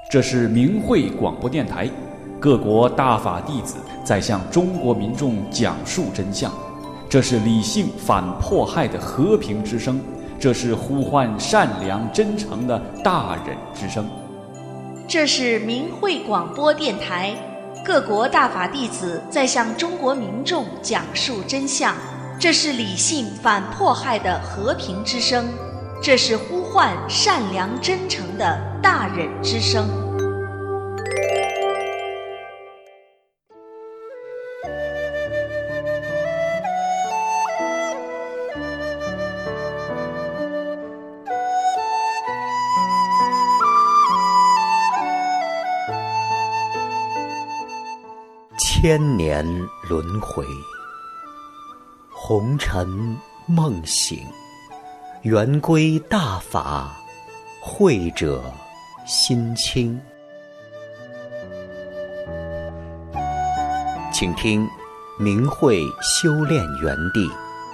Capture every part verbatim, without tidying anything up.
这是明慧广播电台，各国大法弟子在向中国民众讲述真相。这是理性反迫害的和平之声，这是呼唤善良真诚的大忍之声。 这是明慧广播电台，各国大法弟子在向中国民众讲述真相。这是理性反迫害的和平之声，这是呼唤善良真诚的大忍之声。 千年轮回，红尘梦醒，圆归大法，慧者心清。请听明慧修炼园地。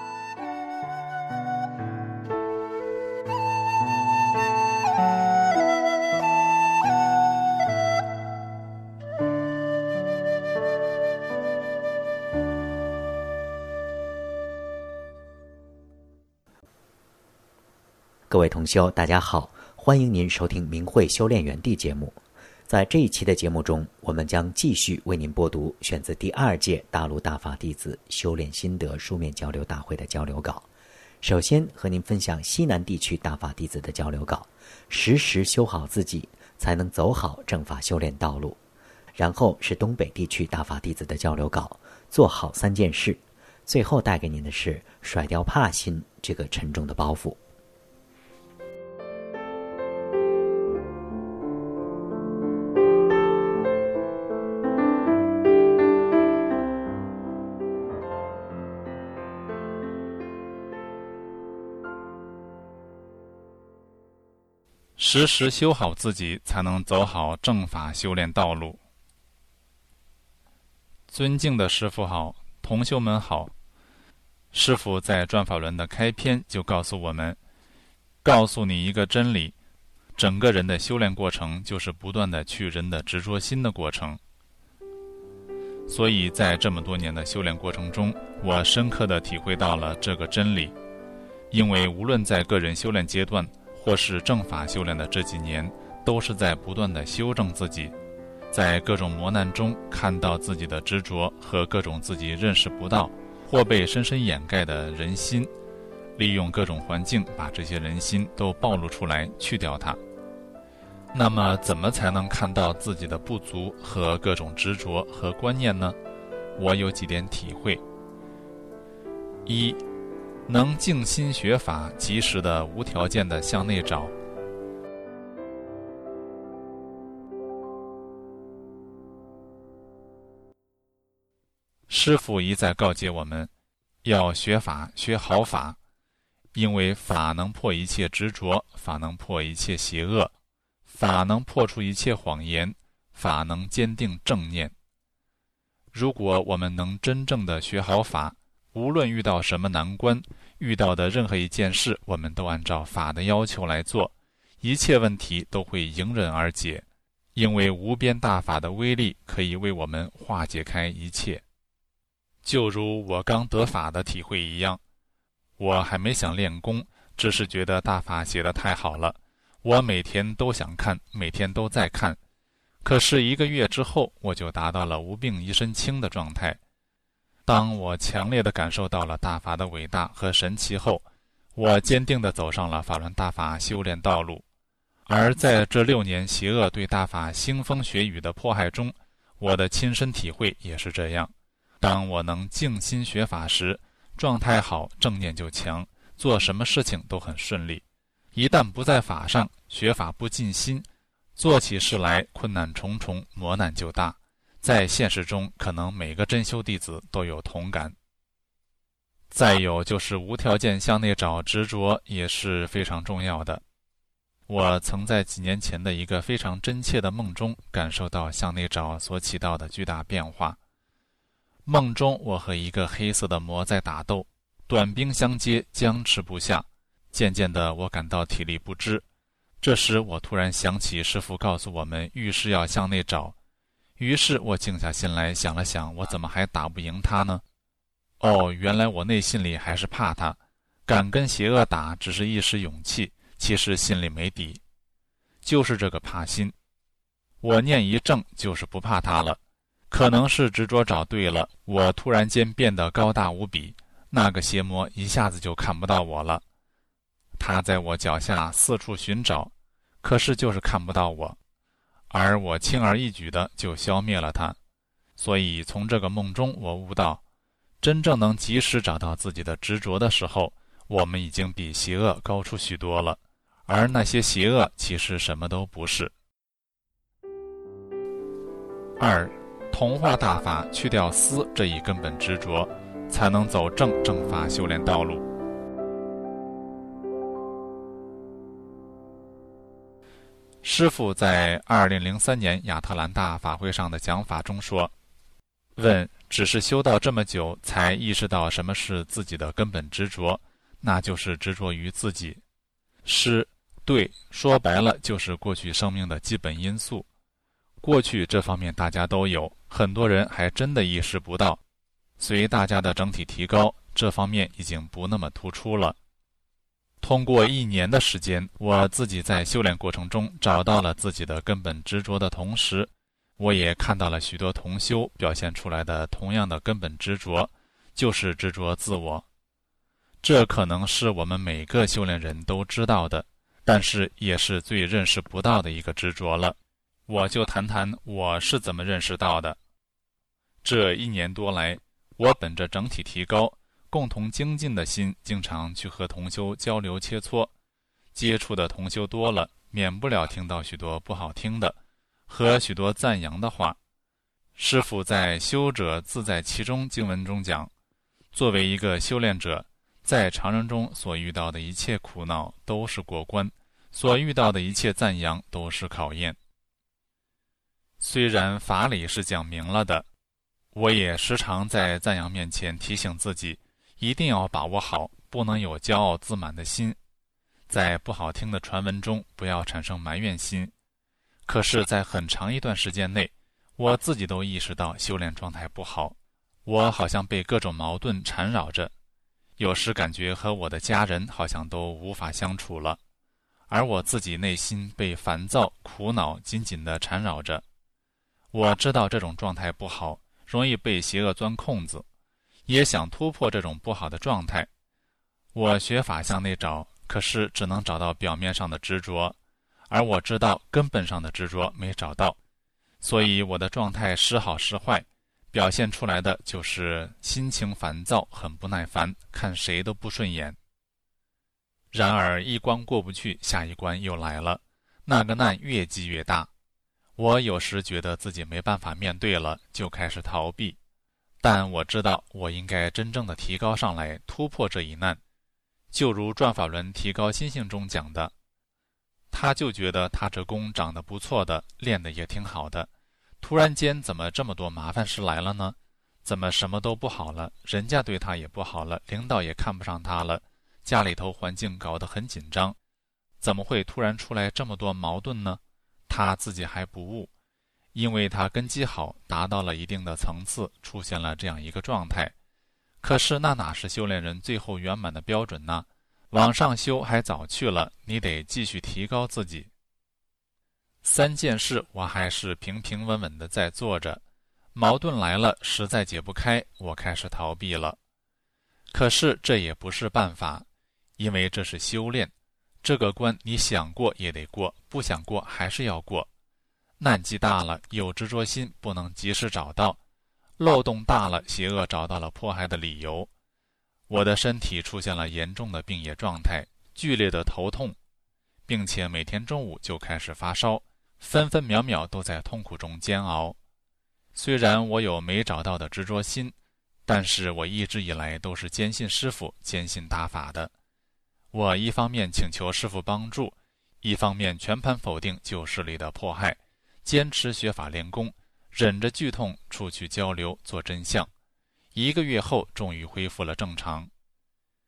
各位同修，大家好，欢迎您收听明慧修炼园地节目。在这一期的节目中，我们将继续为您播读选自第二届大陆大法弟子修炼心得书面交流大会的交流稿。首先和您分享西南地区大法弟子的交流稿，时时修好自己，才能走好正法修炼道路。然后是东北地区大法弟子的交流稿，做好三件事。最后带给您的是甩掉怕心这个沉重的包袱。 时时修好自己，才能走好正法修炼道路。尊敬的师父好，同修们好。师父在转法轮的开篇就告诉我们，告诉你一个真理，整个人的修炼过程就是不断的去人的执着心的过程。所以在这么多年的修炼过程中，我深刻地体会到了这个真理。因为无论在个人修炼阶段或是正法修炼的这几年，都是在不断的修正自己，在各种磨难中看到自己的执着和各种自己认识不到或被深深掩盖的人心，利用各种环境把这些人心都暴露出来，去掉它。那么怎么才能看到自己的不足和各种执着和观念呢？我有几点体会。一，能静心学法，及时的无条件的向内找。师父一再告诫我们，要学法，学好法，因为法能破一切执着，法能破一切邪恶，法能破除一切谎言，法能坚定正念。如果我们能真正的学好法，无论遇到什么难关，遇到的任何一件事，我们都按照法的要求来做，一切问题都会迎刃而解，因为无边大法的威力可以为我们化解开一切。就如我刚得法的体会一样，我还没想练功，只是觉得大法写得太好了，我每天都想看，每天都在看。可是一个月之后，我就达到了无病一身轻的状态。当我强烈地感受到了大法的伟大和神奇后，我坚定地走上了法轮大法修炼道路。而在这六年邪恶对大法腥风血雨的迫害中，我的亲身体会也是这样。当我能静心学法时，状态好，正念就强，做什么事情都很顺利。一旦不在法上，学法不尽心，做起事来困难重重，磨难就大。在现实中，可能每个真修弟子都有同感。再有就是无条件向内找，执着也是非常重要的。我曾在几年前的一个非常真切的梦中，感受到向内找所起到的巨大变化。梦中我和一个黑色的魔在打斗，短兵相接，僵持不下。渐渐的，我感到体力不支， 这时我突然想起师父告诉我们遇事要向内找，于是我静下心来想了想，我怎么还打不赢他呢？哦，原来我内心里还是怕他，敢跟邪恶打只是一时勇气，其实心里没底，就是这个怕心。我念一正就是不怕他了，可能是执着找对了，我突然间变得高大无比，那个邪魔一下子就看不到我了。他在我脚下四处寻找，可是就是看不到我，而我轻而易举的就消灭了他。所以从这个梦中我悟到，真正能及时找到自己的执着的时候，我们已经比邪恶高出许多了，而那些邪恶其实什么都不是。二，同化大法，去掉思这一根本执着，才能走正正法修炼道路。师父在二零零三年亚特兰大法会上的讲法中说，问，只是修到这么久才意识到什么是自己的根本执着，那就是执着于自己。是，对，说白了就是过去生命的基本因素。过去这方面大家都有，很多人还真的意识不到。随大家的整体提高，这方面已经不那么突出了。通过一年的时间，我自己在修炼过程中找到了自己的根本执着的同时，我也看到了许多同修表现出来的同样的根本执着，就是执着自我。这可能是我们每个修炼人都知道的，但是也是最认识不到的一个执着了。我就谈谈我是怎么认识到的。这一年多来，我本着整体提高、共同精进的心，经常去和同修交流切磋，接触的同修多了，免不了听到许多不好听的和许多赞扬的话。师父在修者自在其中经文中讲，作为一个修炼者，在常人中所遇到的一切苦恼都是过关，所遇到的一切赞扬都是考验。虽然法理是讲明了的，我也时常在赞扬面前提醒自己，一定要把握好，不能有骄傲自满的心，在不好听的传闻中不要产生埋怨心。可是在很长一段时间内，我自己都意识到修炼状态不好，我好像被各种矛盾缠绕着，有时感觉和我的家人好像都无法相处了，而我自己内心被烦躁、苦恼紧紧地缠绕着。我知道这种状态不好，容易被邪恶钻空子，也想突破这种不好的状态。我学法向内找，可是只能找到表面上的执着，而我知道根本上的执着没找到，所以我的状态时好时坏，表现出来的就是心情烦躁，很不耐烦，看谁都不顺眼。然而一关过不去，下一关又来了，那个难越积越大。我有时觉得自己没办法面对了，就开始逃避，但我知道我应该真正的提高上来，突破这一难。就如转法轮提高心性中讲的，他就觉得他这功长得不错的，练得也挺好的，突然间怎么这么多麻烦事来了呢？怎么什么都不好了，人家对他也不好了，领导也看不上他了，家里头环境搞得很紧张，怎么会突然出来这么多矛盾呢？他自己还不悟，因为他根基好，达到了一定的层次，出现了这样一个状态。可是那哪是修炼人最后圆满的标准呢？往上修还早去了，你得继续提高自己。三件事我还是平平稳稳的在做着，矛盾来了，实在解不开，我开始逃避了。可是这也不是办法，因为这是修炼，这个关你想过也得过，不想过还是要过。难机大了，有执着心不能及时找到，漏洞大了，邪恶找到了迫害的理由。我的身体出现了严重的病野状态，剧烈的头痛，并且每天中午就开始发烧，分分秒秒都在痛苦中煎熬。虽然我有没找到的执着心，但是我一直以来都是坚信师父，坚信大法的。我一方面请求师父帮助，一方面全盘否定旧势力的迫害，坚持学法练功，忍着剧痛出去交流做真相。一个月后终于恢复了正常。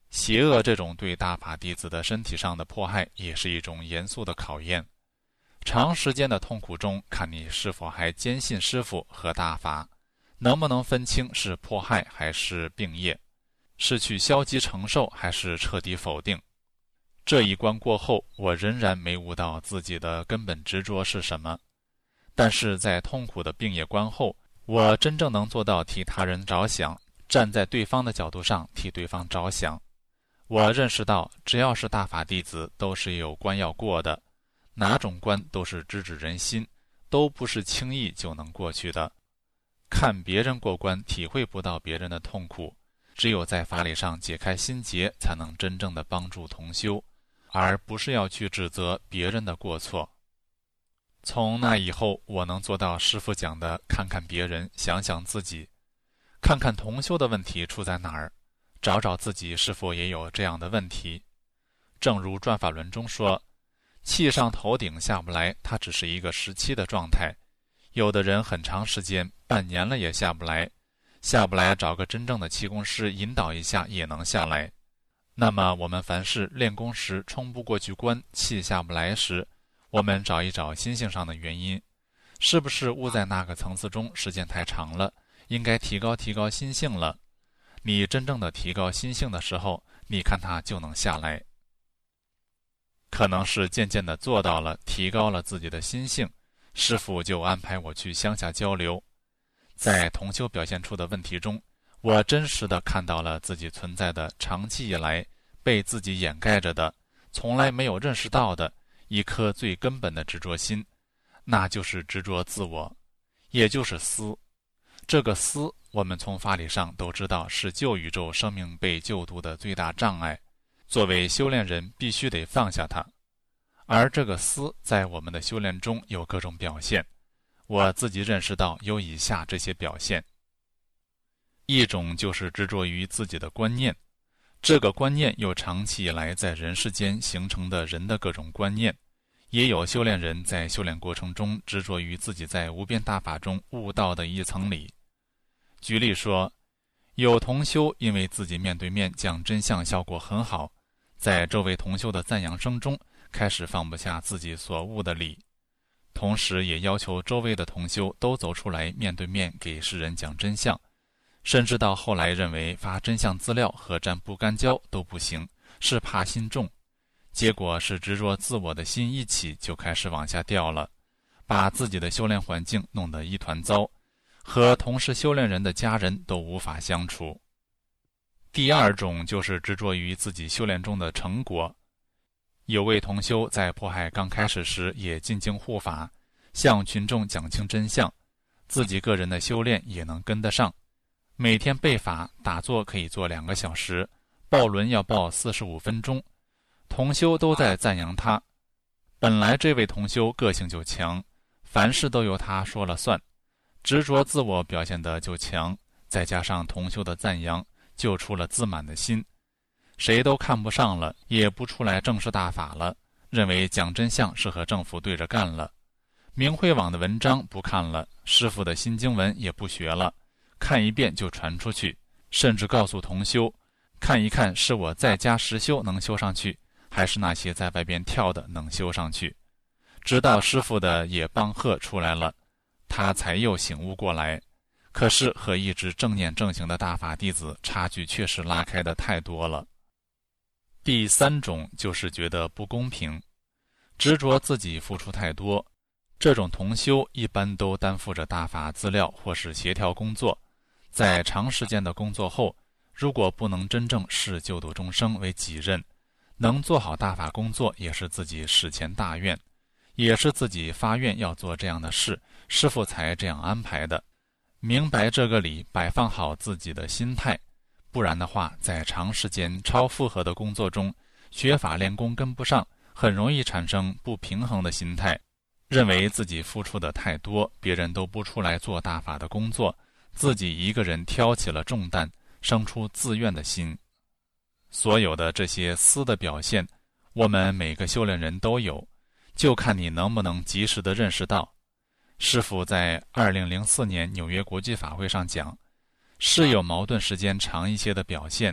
邪恶这种对大法弟子的身体上的迫害，也是一种严肃的考验。长时间的痛苦中，看你是否还坚信师父和大法，能不能分清是迫害还是病业，是去消极承受还是彻底否定。这一关过后，我仍然没悟到自己的根本执着是什么。但是在痛苦的病业关后，我真正能做到替他人着想，站在对方的角度上替对方着想。我认识到，只要是大法弟子，都是有关要过的，哪种关都是直指人心，都不是轻易就能过去的。看别人过关，体会不到别人的痛苦，只有在法理上解开心结，才能真正的帮助同修，而不是要去指责别人的过错。从那以后，我能做到师父讲的看看别人，想想自己，看看同修的问题出在哪儿，找找自己是否也有这样的问题。正如转法轮中说，气上头顶下不来，它只是一个时期的状态，有的人很长时间半年了也下不来，下不来找个真正的气功师引导一下也能下来。那么我们凡是练功时冲不过去关，气下不来时，我们找一找心性上的原因，是不是悟在那个层次中时间太长了，应该提高提高心性了。你真正的提高心性的时候，你看它就能下来。可能是渐渐的做到了，提高了自己的心性，师父就安排我去乡下交流。在同修表现出的问题中，我真实的看到了自己存在的长期以来被自己掩盖着的，从来没有认识到的一颗最根本的执着心，那就是执着自我，也就是私。这个私，我们从法理上都知道是旧宇宙生命被救度的最大障碍，作为修炼人必须得放下它。而这个私在我们的修炼中有各种表现，我自己认识到有以下这些表现。一种就是执着于自己的观念，这个观念又长期以来在人世间形成的人的各种观念，也有修炼人在修炼过程中执着于自己在无边大法中悟道的一层理。举例说，有同修因为自己面对面讲真相效果很好，在周围同修的赞扬声中开始放不下自己所悟的理，同时也要求周围的同修都走出来面对面给世人讲真相，甚至到后来认为发真相资料和沾不干胶都不行，是怕心重。结果是执着自我的心一起就开始往下掉了，把自己的修炼环境弄得一团糟，和同是修炼人的家人都无法相处。第二种就是执着于自己修炼中的成果。有位同修在迫害刚开始时也进京护法，向群众讲清真相，自己个人的修炼也能跟得上，每天背法打坐可以做两个小时，抱轮要抱四十五分钟，同修都在赞扬他。本来这位同修个性就强，凡事都由他说了算，执着自我表现得就强，再加上同修的赞扬，就出了自满的心，谁都看不上了，也不出来正视大法了，认为讲真相是和政府对着干了。明慧网的文章不看了，师父的新经文也不学了，看一遍就传出去，甚至告诉同修，看一看是我在家实修能修上去，还是那些在外边跳的能修上去。直到师父的野帮鹤出来了，他才又醒悟过来，可是和一直正念正行的大法弟子差距确实拉开的太多了。第三种就是觉得不公平，执着自己付出太多。这种同修一般都担负着大法资料或是协调工作，在长时间的工作后，如果不能真正视救度众生为己任，能做好大法工作也是自己始前大愿，也是自己发愿要做这样的事，师父才这样安排的。明白这个理，摆放好自己的心态，不然的话，在长时间超负荷的工作中，学法练功跟不上，很容易产生不平衡的心态，认为自己付出的太多，别人都不出来做大法的工作，自己一个人挑起了重担，生出自怨的心。所有的这些私的表现，我们每个修炼人都有，就看你能不能及时的认识到。师父在二零零四年纽约国际法会上讲，是有矛盾时间长一些的表现，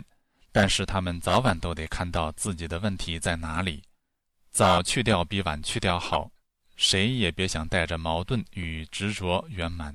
但是他们早晚都得看到自己的问题在哪里，早去掉比晚去掉好，谁也别想带着矛盾与执着圆满。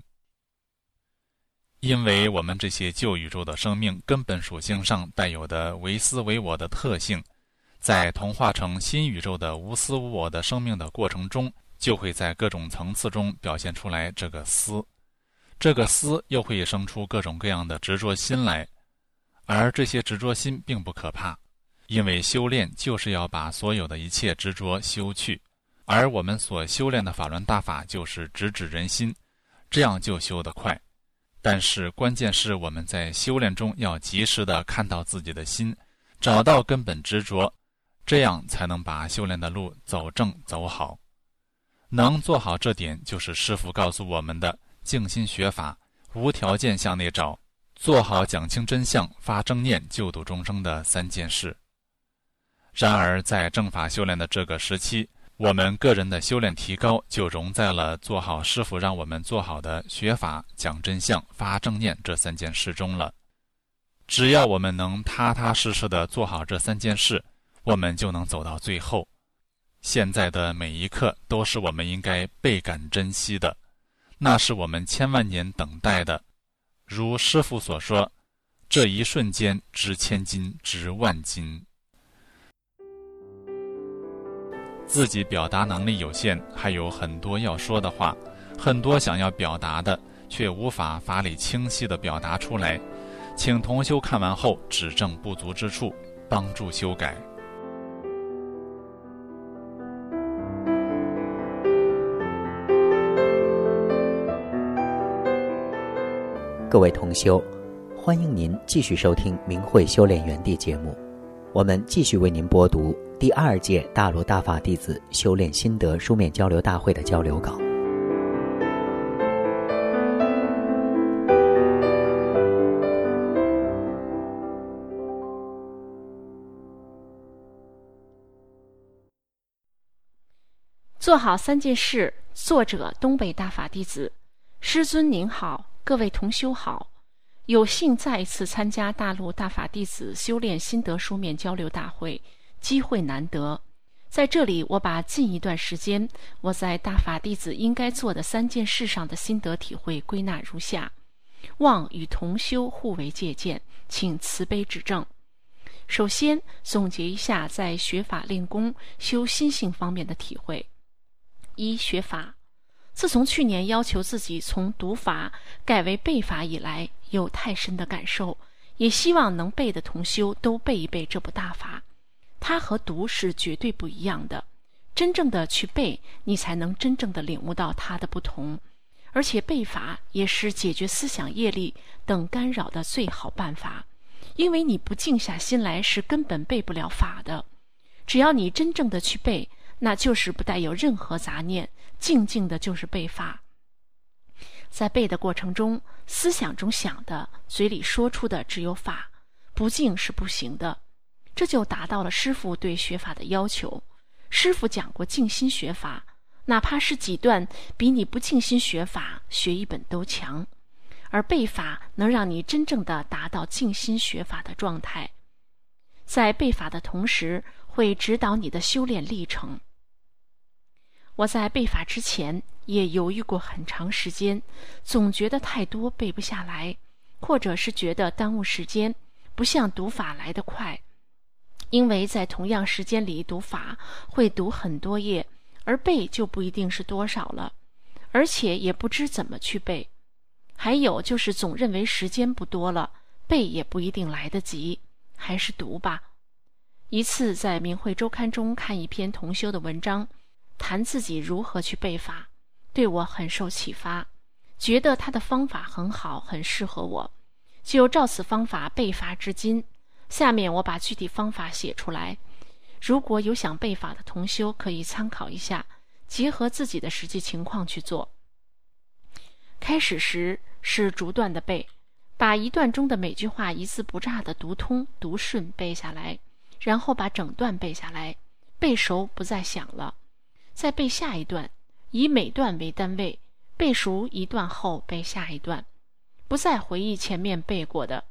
因为我们这些旧宇宙的生命根本属性上带有的唯私唯我的特性，在同化成新宇宙的无私无我的生命的过程中，就会在各种层次中表现出来这个私，这个私又会生出各种各样的执着心来。而这些执着心并不可怕，因为修炼就是要把所有的一切执着修去，而我们所修炼的法轮大法就是直指人心，这样就修得快。但是关键是我们在修炼中要及时地看到自己的心，找到根本执着，这样才能把修炼的路走正走好。能做好这点，就是师父告诉我们的静心学法，无条件向内找，做好讲清真相、发正念、救度众生的三件事。然而在正法修炼的这个时期，我们个人的修炼提高就融在了做好师父让我们做好的学法、讲真相、发正念这三件事中了。只要我们能踏踏实实地做好这三件事，我们就能走到最后。现在的每一刻都是我们应该倍感珍惜的，那是我们千万年等待的。如师父所说，这一瞬间值千金，值万金。自己表达能力有限，还有很多要说的话，很多想要表达的，却无法法理清晰地表达出来，请同修看完后指正不足之处，帮助修改。 各位同修，欢迎您继续收听明慧修炼园地节目，我们继续为您播读第二届大陆大法弟子修炼心得书面交流大会的交流稿。 做好三件事，作者东北大法弟子。师尊您好，各位同修好，有幸再一次参加大陆大法弟子修炼心得书面交流大会，机会难得。在这里，我把近一段时间我在大法弟子应该做的三件事上的心得体会归纳如下，望与同修互为借鉴，请慈悲指正。首先总结一下在学法练功修心性方面的体会。一、学法。自从去年要求自己从读法改为背法以来，有太深的感受，也希望能背的同修都背一背这部大法。它和读是绝对不一样的，真正的去背，你才能真正的领悟到它的不同。而且背法也是解决思想业力等干扰的最好办法，因为你不静下心来是根本背不了法的。只要你真正的去背，那就是不带有任何杂念，静静的就是背法。在背的过程中，思想中想的，嘴里说出的只有法，不静是不行的。这就达到了师父对学法的要求。师父讲过静心学法，哪怕是几段，比你不静心学法学一本都强。而背法能让你真正的达到静心学法的状态，在背法的同时会指导你的修炼历程。我在背法之前也犹豫过很长时间，总觉得太多背不下来，或者是觉得耽误时间，不像读法来得快。因为在同样时间里读法会读很多页，而背就不一定是多少了，而且也不知怎么去背。还有就是总认为时间不多了，背也不一定来得及，还是读吧。一次在明慧周刊中看一篇同修的文章，谈自己如何去背法，对我很受启发，觉得他的方法很好，很适合我，就照此方法背法至今。下面我把具体方法写出来，如果有想背法的同修可以参考一下，结合自己的实际情况去做。开始时是逐段的背，把一段中的每句话一字不差的读通读顺背下来，然后把整段背下来，背熟不再想了，再背下一段，以每段为单位，背熟一段后背下一段，不再回忆前面背过的，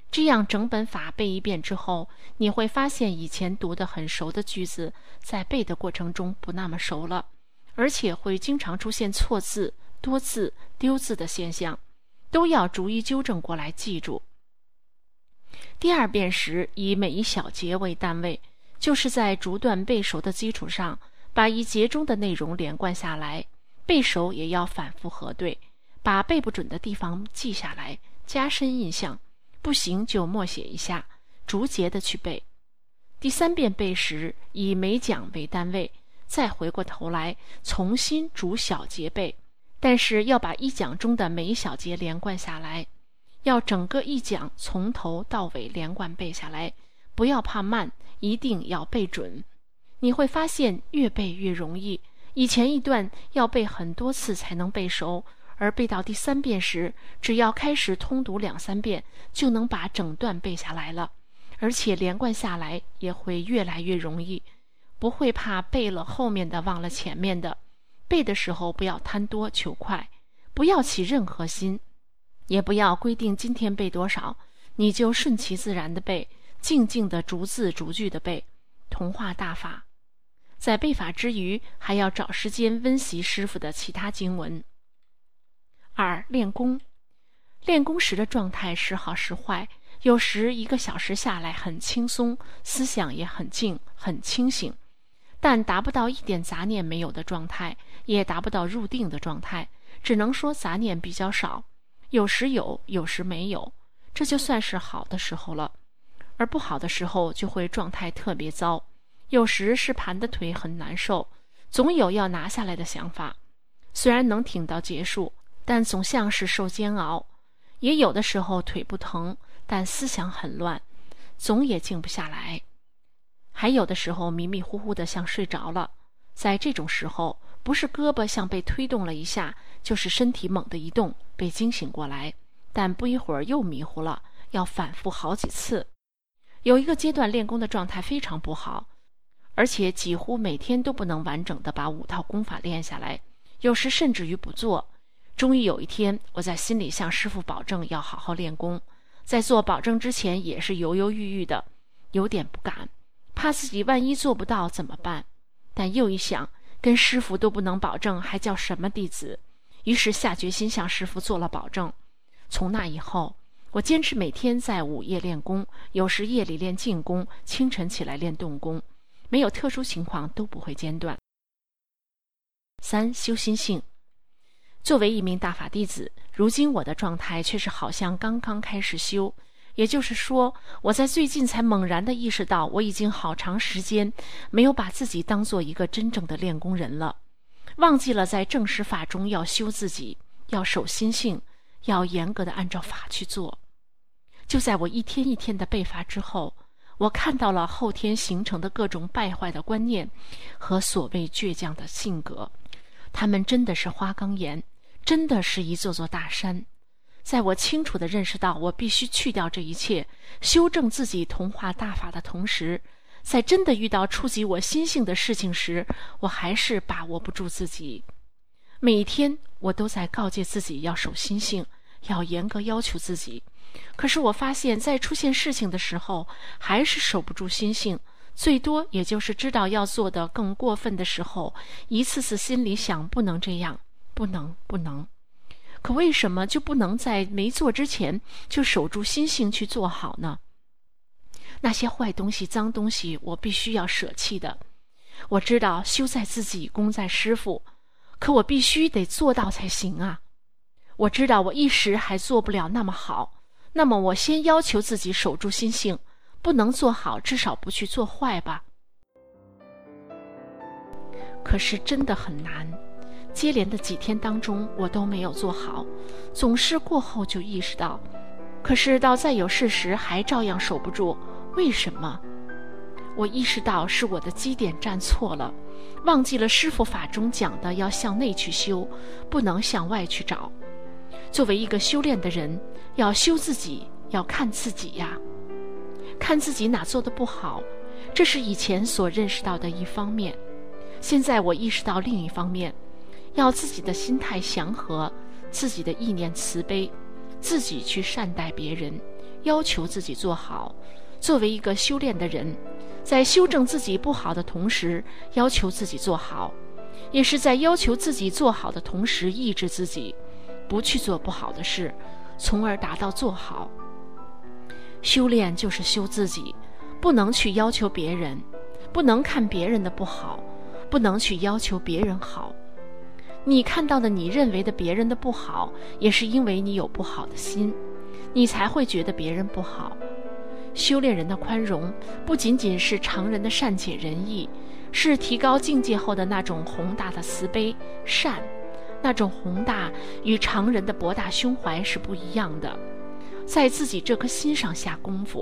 这样整本法背一遍之后，你会发现以前读得很熟的句子，在背的过程中不那么熟了，而且会经常出现错字、多字、丢字的现象，都要逐一纠正过来记住。第二遍时，以每一小节为单位，就是在逐段背熟的基础上，把一节中的内容连贯下来，背熟也要反复核对，把背不准的地方记下来，加深印象，不行就默写一下，逐节的去背。第三遍背时，以每讲为单位，再回过头来重新逐小节背，但是要把一讲中的每一小节连贯下来，要整个一讲从头到尾连贯背下来，不要怕慢，一定要背准。你会发现越背越容易，以前一段要背很多次才能背熟，而背到第三遍时，只要开始通读两三遍，就能把整段背下来了，而且连贯下来也会越来越容易，不会怕背了后面的忘了前面的。背的时候不要贪多求快，不要起任何心，也不要规定今天背多少，你就顺其自然的背，静静的逐字逐句的背，同化大法。在背法之余，还要找时间温习师父的其他经文。二、练功。练功时的状态时好时坏，有时一个小时下来很轻松，思想也很静很清醒，但达不到一点杂念没有的状态，也达不到入定的状态，只能说杂念比较少，有时有，有时没有，这就算是好的时候了。而不好的时候就会状态特别糟，有时是盘的腿很难受，总有要拿下来的想法，虽然能挺到结束，但总像是受煎熬。也有的时候腿不疼，但思想很乱，总也静不下来。还有的时候迷迷糊糊的像睡着了，在这种时候，不是胳膊像被推动了一下，就是身体猛地一动被惊醒过来，但不一会儿又迷糊了，要反复好几次。有一个阶段练功的状态非常不好，而且几乎每天都不能完整的把五套功法练下来，有时甚至于不做。终于有一天，我在心里向师父保证要好好练功，在做保证之前也是犹犹豫豫的，有点不敢，怕自己万一做不到怎么办，但又一想，跟师父都不能保证，还叫什么弟子？于是下决心向师父做了保证。从那以后，我坚持每天在午夜练功，有时夜里练静功，清晨起来练动功，没有特殊情况都不会间断。三、修心性。作为一名大法弟子，如今我的状态却是好像刚刚开始修，也就是说，我在最近才猛然地意识到，我已经好长时间没有把自己当做一个真正的练功人了，忘记了在正式法中要修自己，要守心性，要严格地按照法去做。就在我一天一天的背法之后，我看到了后天形成的各种败坏的观念和所谓倔强的性格，他们真的是花岗岩，真的是一座座大山。在我清楚地认识到我必须去掉这一切，修正自己同化大法的同时，在真的遇到触及我心性的事情时，我还是把握不住自己。每一天我都在告诫自己要守心性，要严格要求自己，可是我发现在出现事情的时候还是守不住心性，最多也就是知道要做的更过分的时候，一次次心里想不能这样，不能不能。可为什么就不能在没做之前就守住心性去做好呢？那些坏东西脏东西我必须要舍弃的，我知道修在自己功在师父，可我必须得做到才行啊。我知道我一时还做不了那么好，那么我先要求自己守住心性，不能做好至少不去做坏吧。可是真的很难，接连的几天当中我都没有做好，总是过后就意识到，可是到再有事时还照样守不住，为什么？我意识到是我的基点站错了，忘记了师父法中讲的要向内去修，不能向外去找。作为一个修炼的人，要修自己，要看自己呀，看自己哪做得不好，这是以前所认识到的一方面。现在我意识到另一方面，要自己的心态祥和，自己的意念慈悲，自己去善待别人， 要求自己做好。作为一个修炼的人，在修正自己不好的同时，要求自己做好，也是在要求自己做好的同时，抑制自己不去做不好的事，从而达到做好。修炼就是修自己，不能去要求别人，不能看别人的不好，不能去要求别人好。你看到的你认为的别人的不好，也是因为你有不好的心，你才会觉得别人不好。修炼人的宽容，不仅仅是常人的善解人意，是提高境界后的那种宏大的慈悲善。那种宏大与常人的博大胸怀是不一样的，在自己这颗心上下功夫。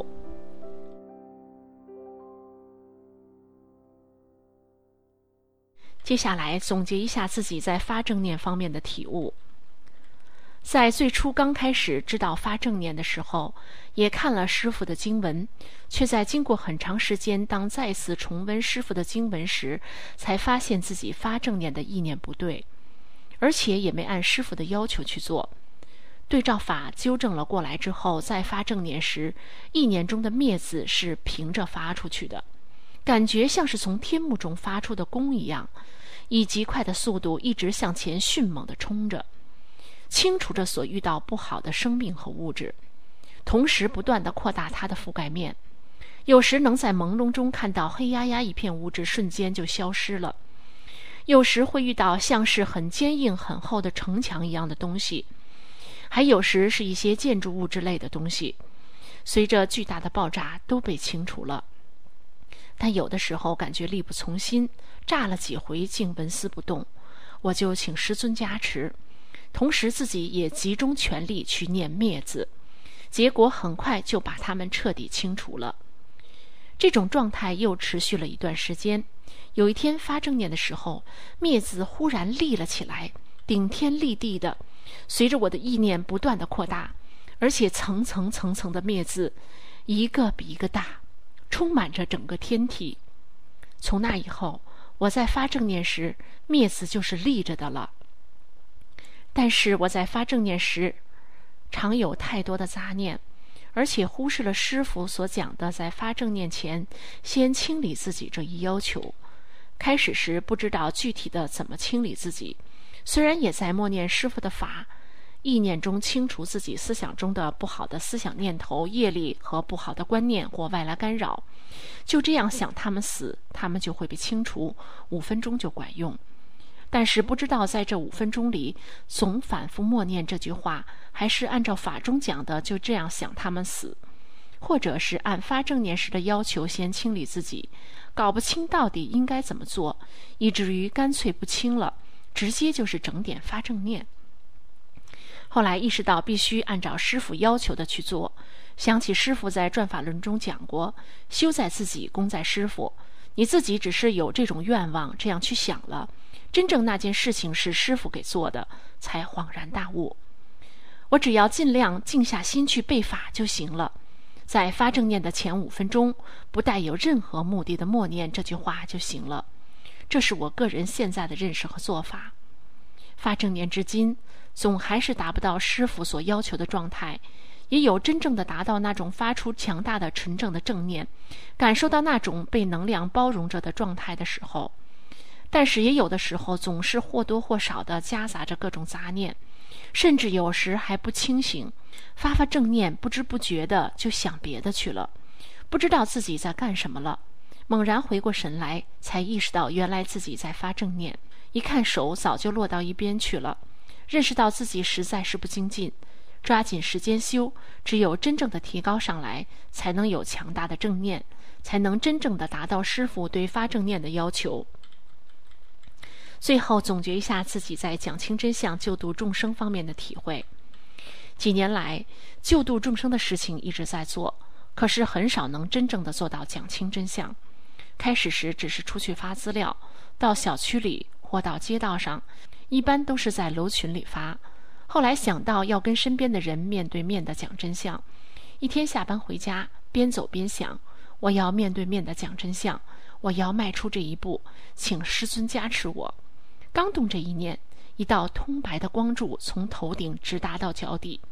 接下来总结一下自己在发正念方面的体悟。在最初刚开始知道发正念的时候，也看了师父的经文，却在经过很长时间，当再次重温师父的经文时，才发现自己发正念的意念不对，而且也没按师父的要求去做。对照法纠正了过来之后，再发正念时，意念中的灭字是平着发出去的，感觉像是从天幕中发出的弓一样，以极快的速度一直向前迅猛地冲着，清除着所遇到不好的生命和物质，同时不断地扩大它的覆盖面。有时能在朦胧中看到黑压压一片物质瞬间就消失了，有时会遇到像是很坚硬很厚的城墙一样的东西，还有时是一些建筑物之类的东西，随着巨大的爆炸都被清除了。但有的时候感觉力不从心，炸了几回竟纹丝不动，我就请师尊加持，同时自己也集中全力去念灭字，结果很快就把它们彻底清除了。这种状态又持续了一段时间，有一天发正念的时候，灭字忽然立了起来，顶天立地的，随着我的意念不断的扩大，而且层层层层的灭字，一个比一个大，充满着整个天体。从那以后，我在发正念时，灭字就是立着的了。但是我在发正念时，常有太多的杂念，而且忽视了师父所讲的在发正念前先清理自己这一要求。开始时不知道具体的怎么清理自己，虽然也在默念师父的法，意念中清除自己思想中的不好的思想念头、业力和不好的观念或外来干扰，就这样想他们死，他们就会被清除，五分钟就管用。但是不知道在这五分钟里，总反复默念这句话，还是按照法中讲的就这样想他们死，或者是按发正念时的要求先清理自己，搞不清到底应该怎么做，以至于干脆不清了，直接就是整点发正念。后来意识到必须按照师父要求的去做，想起师父在转法轮中讲过，修在自己，功在师父，你自己只是有这种愿望，这样去想了，真正那件事情是师父给做的，才恍然大悟。我只要尽量静下心去背法就行了，在发正念的前五分钟，不带有任何目的的默念这句话就行了。这是我个人现在的认识和做法。发正念至今，总还是达不到师父所要求的状态，也有真正的达到那种发出强大的纯正的正念，感受到那种被能量包容着的状态的时候，但是也有的时候总是或多或少的夹杂着各种杂念，甚至有时还不清醒，发发正念不知不觉的就想别的去了，不知道自己在干什么了。猛然回过神来，才意识到原来自己在发正念，一看手早就落到一边去了，认识到自己实在是不精进，抓紧时间修，只有真正的提高上来，才能有强大的正念，才能真正的达到师父对发正念的要求。最后总结一下自己在讲清真相救度众生方面的体会。几年来，救度众生的事情一直在做，可是很少能真正的做到讲清真相。开始时只是出去发资料，到小区里或到街道上，一般都是在楼群里发。后来想到要跟身边的人面对面的讲真相，一天下班回家，边走边想，我要面对面的讲真相，我要迈出这一步，请师尊加持我。刚动这一念，一道通白的光柱从头顶直达到脚底，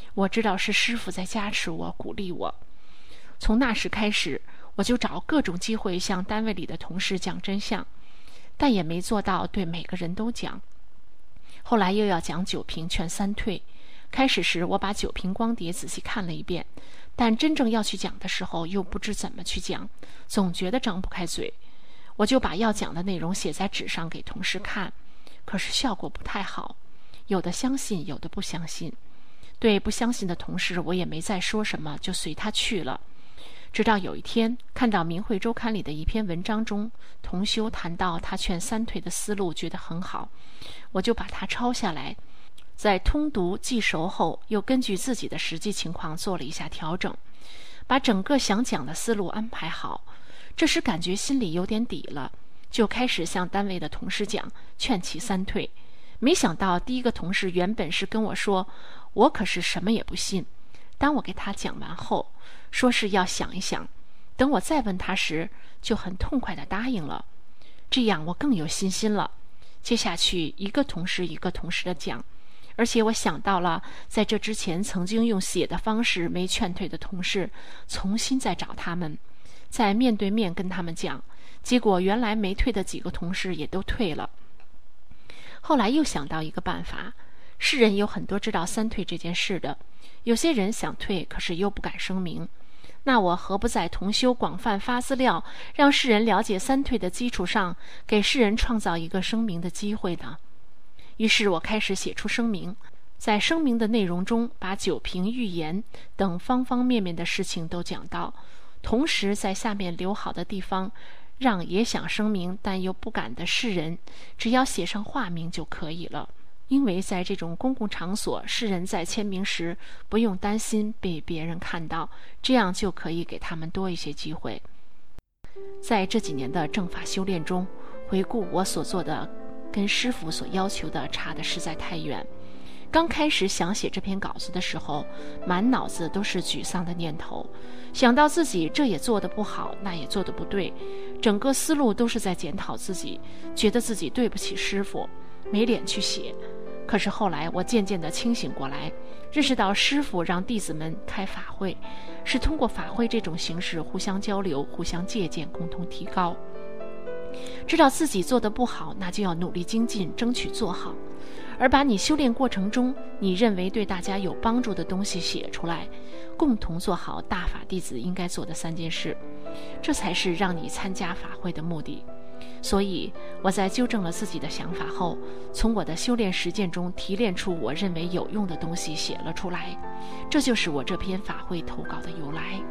我知道是师父在加持我，鼓励我。从那时开始，我就找各种机会向单位里的同事讲真相，但也没做到对每个人都讲。后来又要讲九瓶劝三退，开始时我把九瓶光碟仔细看了一遍，但真正要去讲的时候又不知怎么去讲，总觉得张不开嘴。我就把要讲的内容写在纸上给同事看，可是效果不太好，有的相信，有的不相信。对不相信的同事我也没再说什么，就随他去了。直到有一天看到《明慧周刊》里的一篇文章中，同修谈到他劝三退的思路，觉得很好，我就把它抄下来，在通读记熟后，又根据自己的实际情况做了一下调整，把整个想讲的思路安排好。这时感觉心里有点底了，就开始向单位的同事讲，劝其三退。没想到第一个同事原本是跟我说，我可是什么也不信。当我给他讲完后，说是要想一想，等我再问他时，就很痛快地答应了。这样我更有信心了。接下去一个同事一个同事的讲，而且我想到了在这之前曾经用写的方式没劝退的同事，重新再找他们，再面对面跟他们讲，结果原来没退的几个同事也都退了。后来又想到一个办法，世人有很多知道三退这件事的，有些人想退，可是又不敢声明。那我何不在同修广泛发资料，让世人了解三退的基础上，给世人创造一个声明的机会呢？于是我开始写出声明，在声明的内容中，把九瓶预言等方方面面的事情都讲到，同时在下面留好的地方，让也想声明但又不敢的世人，只要写上化名就可以了。因为在这种公共场所，世人在签名时不用担心被别人看到，这样就可以给他们多一些机会。在这几年的正法修炼中，回顾我所做的跟师父所要求的差得实在太远。刚开始想写这篇稿子的时候，满脑子都是沮丧的念头，想到自己这也做得不好，那也做得不对，整个思路都是在检讨自己，觉得自己对不起师父，没脸去写。可是后来我渐渐地清醒过来，认识到师父让弟子们开法会，是通过法会这种形式互相交流、互相借鉴，共同提高。知道自己做得不好，那就要努力精进，争取做好。而把你修炼过程中你认为对大家有帮助的东西写出来，共同做好大法弟子应该做的三件事，这才是让你参加法会的目的。所以我在纠正了自己的想法后，从我的修炼实践中提炼出我认为有用的东西写了出来，这就是我这篇法会投稿的由来。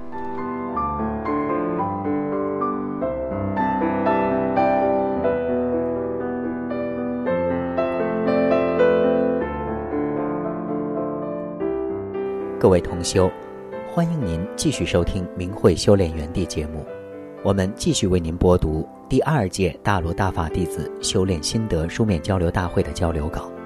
各位同修，欢迎您继续收听明慧修炼园地节目。我们继续为您播读第二届大陆大法弟子修炼心得书面交流大会的交流稿。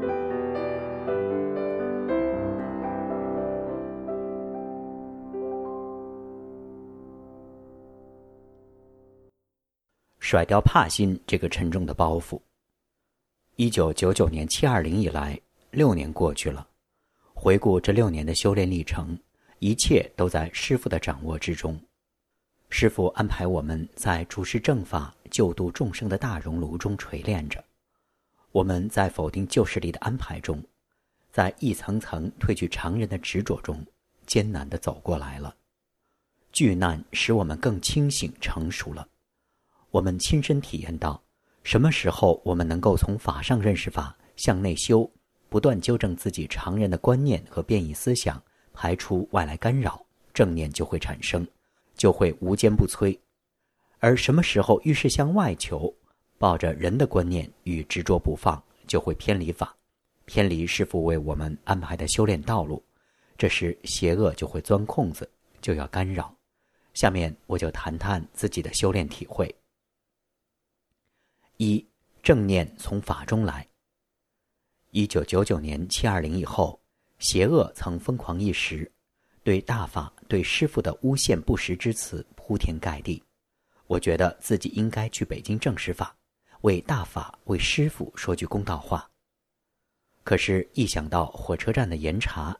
甩掉怕心这个沉重的包袱。一九九九年七二零以来，六年过去了。回顾这六年的修炼历程，一切都在师父的掌握之中。师父安排我们在主持正法、救度众生的大熔炉中锤炼着。我们在否定旧势力的安排中，在一层层褪去常人的执着中，艰难地走过来了。巨难使我们更清醒成熟了。我们亲身体验到，什么时候我们能够从法上认识法，向内修，不断纠正自己常人的观念和变异思想，排除外来干扰，正念就会产生，就会无坚不摧。而什么时候遇事向外求，抱着人的观念与执着不放，就会偏离法，偏离师父为我们安排的修炼道路。这时邪恶就会钻空子，就要干扰。下面我就谈谈自己的修炼体会。一、正念从法中来。一九九九年七二零以后，邪恶曾疯狂一时，对大法、对师父的诬陷不实之词铺天盖地。我觉得自己应该去北京正视法，为大法、为师父说句公道话。可是，一想到火车站的严查，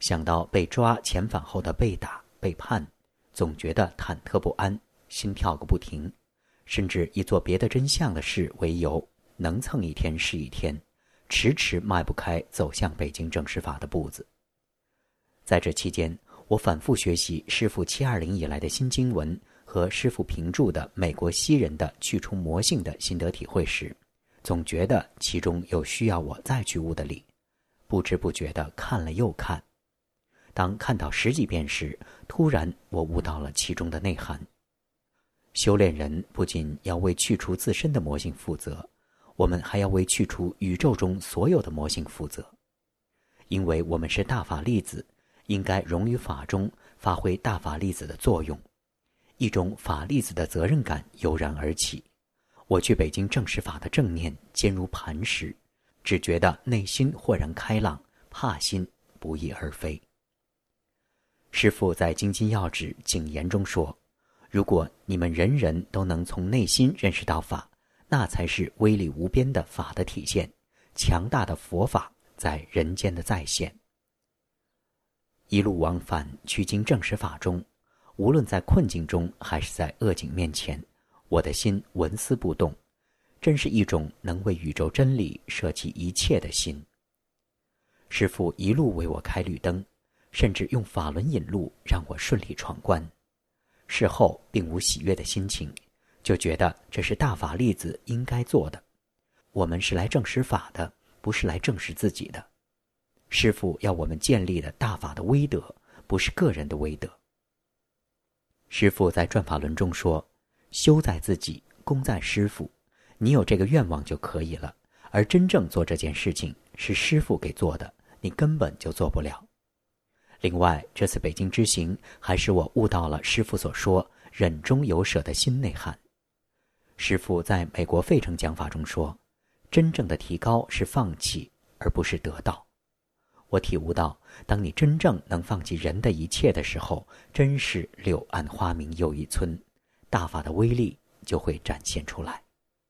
想到被抓遣返后的被打、被判，总觉得忐忑不安，心跳个不停，甚至以做别的真相的事为由，能蹭一天是一天，迟迟迈不开走向北京政史法的步子。在这期间，我反复学习师父七二零以来的新经文和师父评注的美国西人的去除魔性的心得体会时，总觉得其中有需要我再去悟的理，不知不觉地看了又看。当看到十几遍时，突然我悟到了其中的内涵。修炼人不仅要为去除自身的魔性负责，我们还要为去除宇宙中所有的魔性负责。因为我们是大法粒子，应该融于法中，发挥大法粒子的作用。一种法粒子的责任感油然而起。我去北京政史法的正念坚如磐石，只觉得内心豁然开朗，怕心不翼而飞。师父在《京津要旨》警言中说，如果你们人人都能从内心认识到法，那才是威力无边的法的体现，强大的佛法在人间的再现。一路往返去经政史法中，无论在困境中还是在恶境面前，我的心纹丝不动，真是一种能为宇宙真理舍弃一切的心。师父一路为我开绿灯，甚至用法轮引路让我顺利闯关。事后并无喜悦的心情，就觉得这是大法粒子应该做的。我们是来证实法的，不是来证实自己的。师父要我们建立的大法的威德，不是个人的威德。师父在转法轮中说，修在自己，功在师父，你有这个愿望就可以了，而真正做这件事情是师父给做的，你根本就做不了。另外，这次北京之行还使我悟到了师父所说忍中有舍的新内涵。师父在美国费城讲法中说，真正的提高是放弃，而不是得到。我体悟到，当你真正能放弃人的一切的时候，真是柳暗花明又一村，大法的威力就会展现出来。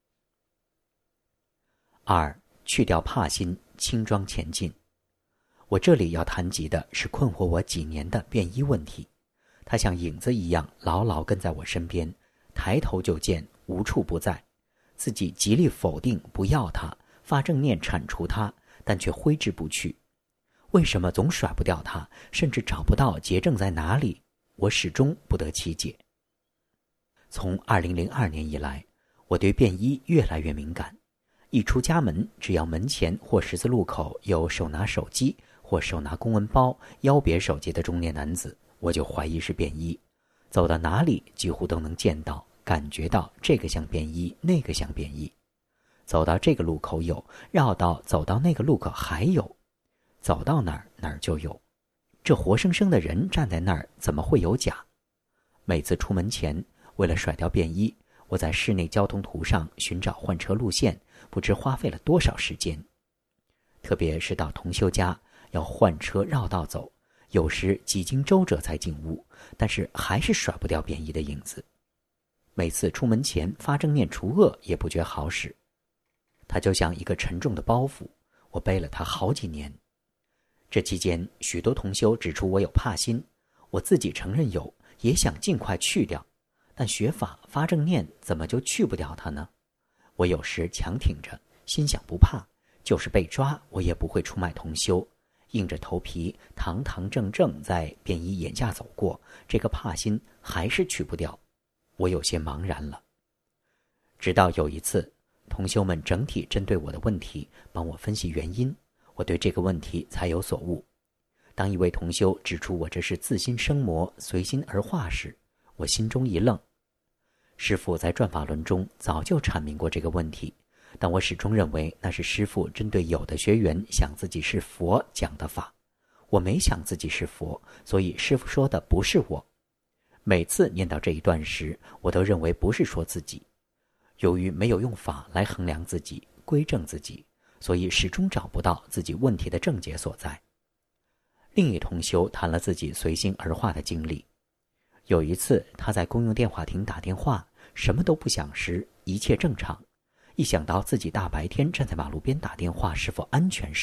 二，去掉怕心，轻装前进。我这里要谈及的是困惑我几年的便衣问题，它像影子一样牢牢跟在我身边，抬头就见，无处不在。自己极力否定，不要它，发正念铲除它，但却挥之不去。为什么总甩不掉它，甚至找不到结症在哪里？我始终不得其解。从二零零二年以来，我对便衣越来越敏感。一出家门，只要门前或十字路口有手拿手机或手拿公文包、腰别手机的中年男子，我就怀疑是便衣。走到哪里，几乎都能见到、感觉到这个像便衣，那个像便衣。走到这个路口有，绕道走到那个路口还有，走到哪儿哪儿就有。这活生生的人站在那儿，怎么会有假？每次出门前，为了甩掉便衣，我在市内交通图上寻找换车路线，不知花费了多少时间。特别是到同修家，要换车绕道走，有时几经周折才进屋，但是还是甩不掉便衣的影子。每次出门前发正念除恶，也不觉好使。它就像一个沉重的包袱，我背了它好几年。这期间，许多同修指出我有怕心，我自己承认有，也想尽快去掉，但学法发正念怎么就去不掉它呢？我有时强挺着，心想不怕，就是被抓我也不会出卖同修，硬着头皮堂堂正正在便衣眼下走过，这个怕心还是去不掉。我有些茫然了。直到有一次，同修们整体针对我的问题帮我分析原因，我对这个问题才有所悟。当一位同修指出我这是自心生魔，随心而化时，我心中一愣。师父在转法轮中早就阐明过这个问题，但我始终认为那是师父针对有的学员想自己是佛讲的法。我没想自己是佛，所以师父说的不是我。每次念到这一段时，我都认为不是说自己。由于没有用法来衡量自己、归正自己，所以始终找不到自己问题的症结所在。另一同修谈了自己随心而化的经历。有一次，他在公用电话亭打电话，什么都不想时，一切正常。一想到自己大白天站在马路边打电话是否安全时，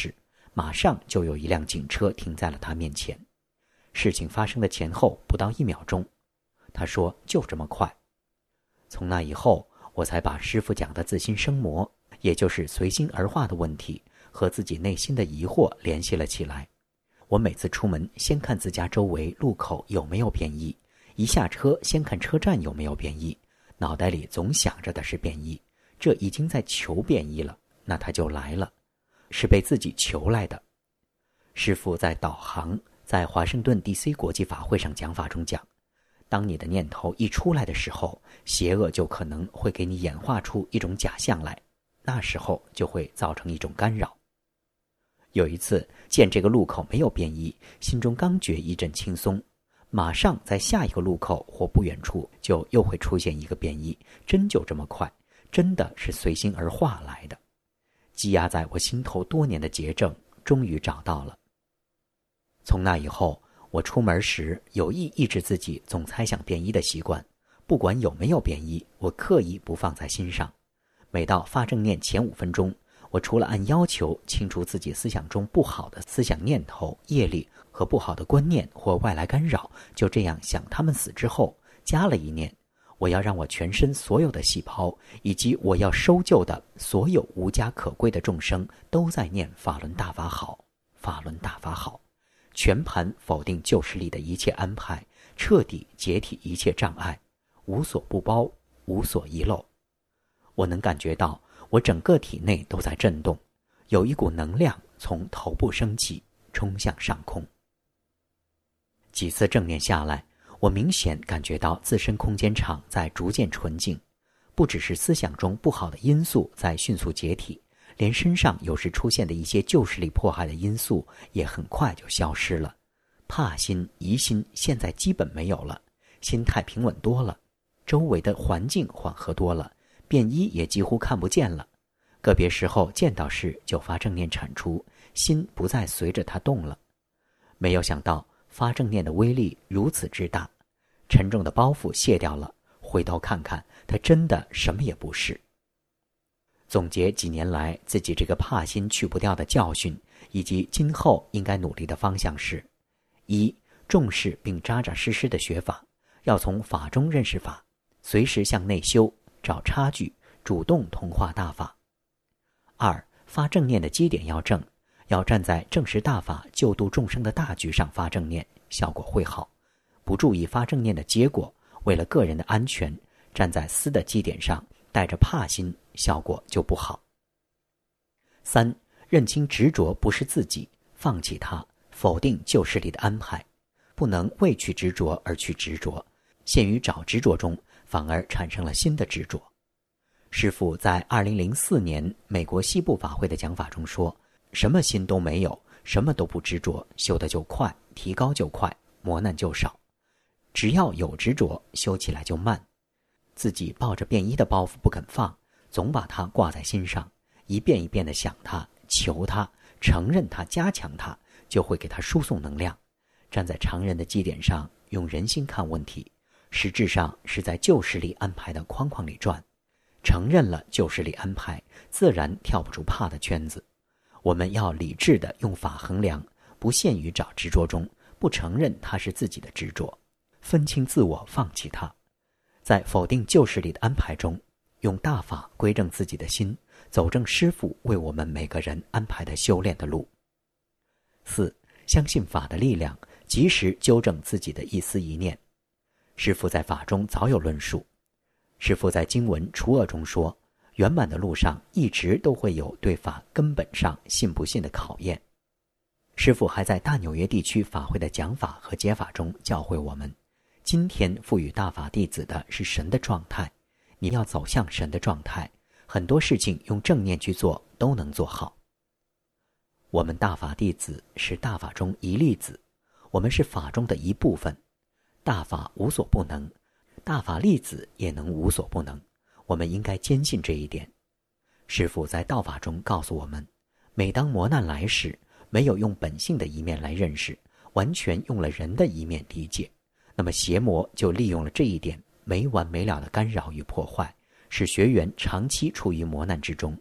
马上就有一辆警车停在了他面前。事情发生的前后不到一秒钟，他说就这么快。从那以后，我才把师父讲的自心生魔，也就是随心而化的问题，和自己内心的疑惑联系了起来。我每次出门先看自家周围路口有没有便衣，一下车先看车站有没有便衣，脑袋里总想着的是便衣，这已经在求便衣了，那他就来了，是被自己求来的。师父在导航在华盛顿 D C 国际法会上讲法中讲，当你的念头一出来的时候，邪恶就可能会给你演化出一种假象来，那时候就会造成一种干扰。有一次见这个路口没有便衣，心中刚觉一阵轻松，马上在下一个路口或不远处就又会出现一个便衣，真就这么快，真的是随心而化来的。积压在我心头多年的结症终于找到了。从那以后，我出门时有意抑制自己总猜想便衣的习惯，不管有没有便衣，我刻意不放在心上。每到发正念前五分钟，我除了按要求清除自己思想中不好的思想念头、业力和不好的观念或外来干扰，就这样想他们死之后，加了一念，我要让我全身所有的细胞以及我要收救的所有无家可归的众生都在念法轮大法好，法轮大法好，全盘否定旧势力的一切安排，彻底解体一切障碍，无所不包，无所遗漏。我能感觉到我整个体内都在震动，有一股能量从头部升起，冲向上空。几次正念下来，我明显感觉到自身空间场在逐渐纯净，不只是思想中不好的因素在迅速解体，连身上有时出现的一些旧势力迫害的因素也很快就消失了。怕心、疑心现在基本没有了，心态平稳多了，周围的环境缓和多了，便衣也几乎看不见了。个别时候见到时就发正念铲除，心不再随着它动了。没有想到发正念的威力如此之大，沉重的包袱卸掉了，回头看看，它真的什么也不是。总结几年来自己这个怕心去不掉的教训，以及今后应该努力的方向是：一、重视并扎扎实实的学法，要从法中认识法，随时向内修，找差距，主动同化大法。二、发正念的基点要正，要站在正实大法救度众生的大局上发正念，效果会好。不注意发正念的结果，为了个人的安全，站在私的基点上，带着怕心，效果就不好。三、认清执着不是自己，放弃它，否定旧势力的安排，不能为去执着而去执着，陷于找执着中，反而产生了新的执着。师父在二零零四年美国西部法会的讲法中说，什么心都没有，什么都不执着，修得就快，提高就快，磨难就少。只要有执着，修起来就慢。自己抱着便衣的包袱不肯放，总把它挂在心上，一遍一遍地想它，求它，承认它，加强它，就会给它输送能量。站在常人的基点上，用人心看问题，实质上是在旧势力安排的框框里转。承认了旧势力安排，自然跳不出怕的圈子。我们要理智地用法衡量，不限于找执着中，不承认它是自己的执着，分清自我，放弃它。在否定旧势力的安排中，用大法归正自己的心，走正师父为我们每个人安排的修炼的路。四、相信法的力量，及时纠正自己的一思一念。师父在法中早有论述。师父在经文除恶中说，圆满的路上一直都会有对法根本上信不信的考验。师父还在大纽约地区法会的讲法和解法中教诲我们，今天赋予大法弟子的是神的状态，你要走向神的状态，很多事情用正念去做都能做好。我们大法弟子是大法中一粒子，我们是法中的一部分，大法无所不能，大法粒子也能无所不能，我们应该坚信这一点。师父在道法中告诉我们，每当磨难来时，没有用本性的一面来认识，完全用了人的一面理解，那么邪魔就利用了这一点，没完没了的干扰与破坏，使学员长期处于磨难之中。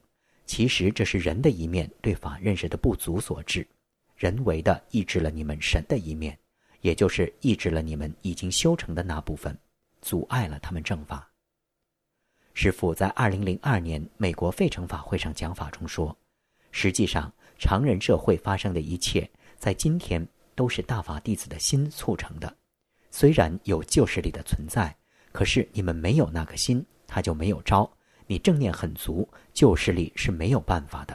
其实这是人的一面对法认识的不足所致，人为的抑制了你们神的一面，也就是抑制了你们已经修成的那部分，阻碍了他们正法。师父在二零零二年美国费城法会上讲法中说，实际上常人社会发生的一切在今天都是大法弟子的心促成的。虽然有旧势力的存在，可是你们没有那个心，他就没有招，你正念很足，旧势力是没有办法的。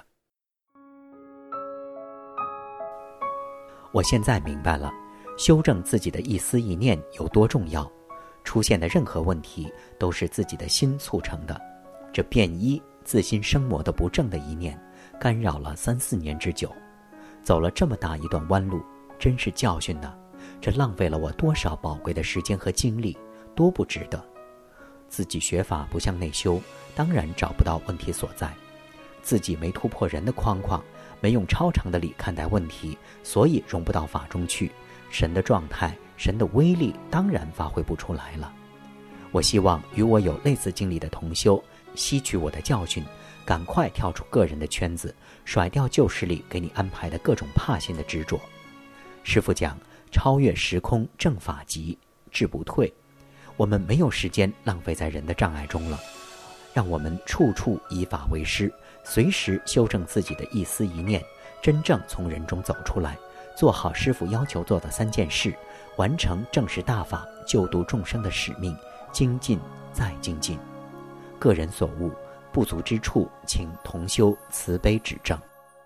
我现在明白了，修正自己的一思一念有多重要，出现的任何问题都是自己的心促成的。这便衣自心生魔的不正的一念，干扰了三四年之久，走了这么大一段弯路，真是教训呐！这浪费了我多少宝贵的时间和精力，多不值得。自己学法不向内修，当然找不到问题所在。自己没突破人的框框，没用超常的理看待问题，所以融不到法中去，神的状态，神的威力当然发挥不出来了。我希望与我有类似经历的同修吸取我的教训，赶快跳出个人的圈子，甩掉旧势力给你安排的各种怕心的执着。师父讲，超越时空正法极，志不退。我们没有时间浪费在人的障碍中了，让我们处处以法为师，随时修正自己的一思一念，真正从人中走出来，做好师父要求做的三件事，完成正视大法救度众生的使命，精进再精进。个人所悟不足之处，请同修慈悲指正。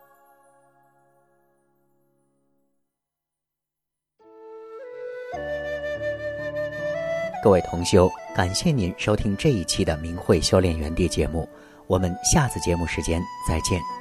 各位同修，感谢您收听这一期的明慧修炼园地节目，我们下次节目时间再见。